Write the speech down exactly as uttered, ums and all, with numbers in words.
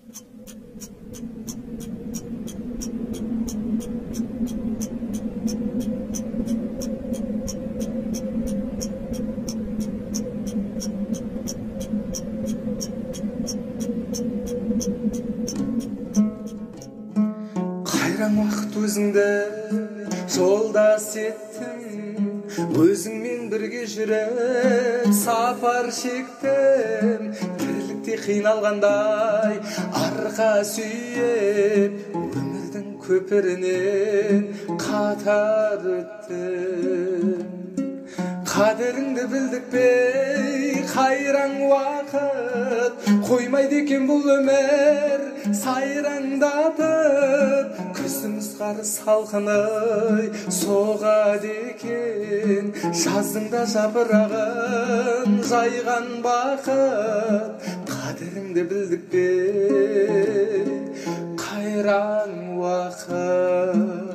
Қайран уақыт өзіңді жолдас еттім, өзіңмен бірге жүріп сапар шектім. Тірлікте қиналғандай арқа сүйеп, өмірдің көпірінен қатар өттім. Қадіріңді білдікпей қайран уақыт, қоймайды екен бұл өмір сайраңдатып. Күзіміз қар салқыны соғады екен, жаздыңда жапырағын жайған бақыт. Қадіріңді білдікпей қайран уақыт.